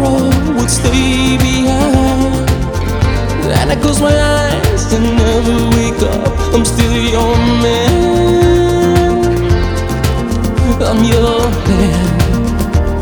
tomorrow would stay behind. And I close my eyes and never wake up, I'm still your man. I'm your man.